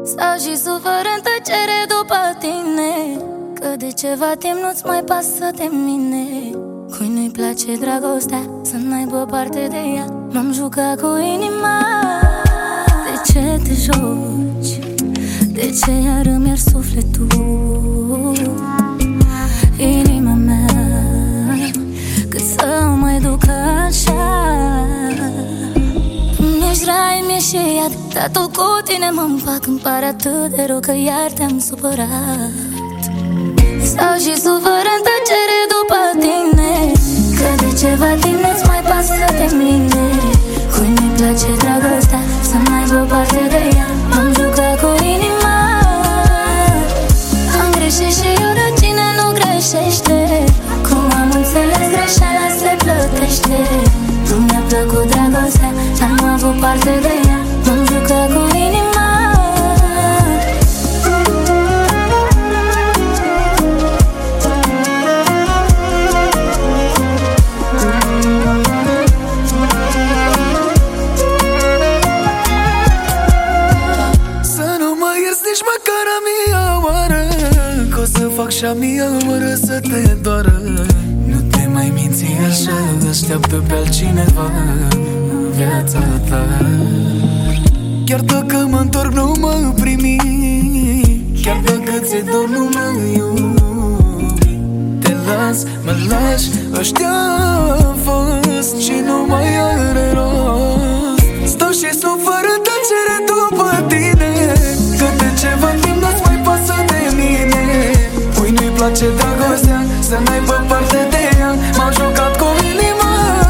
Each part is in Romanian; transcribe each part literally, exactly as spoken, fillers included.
Stau și sufăr în tăcere după tine, că de ceva timp nu-ți mai pasă de mine. Cui nu-i place dragostea, să n-aibă parte de ea. M-am jucat cu inima. De ce te joci? De ce iar îmi iar sufletul? Inima mea, cât să o mai duc așa? Mi-ești rai, mi-ești și iad, dar tot cu tine mă împac. Îmi pare atât de rău că iar te-am supărat. Stau și sufăr în tăcere după tine, că de ceva timp nu-ți mai pasă de mine. Cui nu-i place dragostea, să n-aibă parte de ea. M-am jucat cu inima. Am greșit și eu, dar cine nu greșește? Cum am înțeles, greșeala se plătește. Nu mi-a plăcut dragostea, n-am avut parte de ea. M-am jucat cu inima. Fac și-a mia oară să te doară. Nu te mai minți așa, așteaptă pe altcineva viața ta. Chiar dacă mă întorc nu mă primi, chiar dacă ți-e dor nu mă iubi. Te las, mă lași, ăștia-a fost și nu mai are rost. Stau și sufăr în tăcere după tine, că de ceva timp nu-ți mai pasă de mine. Cui nu-i place dragostea, să n-aibă parte de ea. M-am jucat cu inima.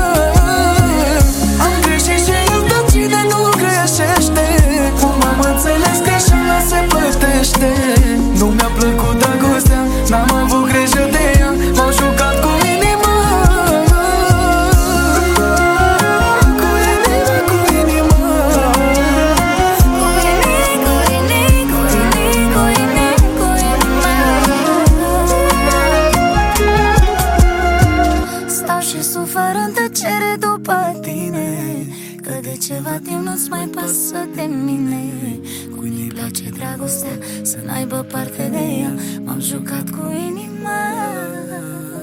Am greșit și eu, dar cine nu greșește? Cum am înțeles, greșeala se plătește. Nu mi-a plăcut dragostea, n-am avut grijă de ea. M-am jucat cu inima. Cu inima, cu inima. Cu inima, cu inima, cu inima, cu inima, cu inima. Stau și sufăr în tăcere după tine, că de ceva timp nu-ți mai pasă de mine. Cui nu-i place dragostea, să n-aibă parte de ea. M-am jucat cu inima.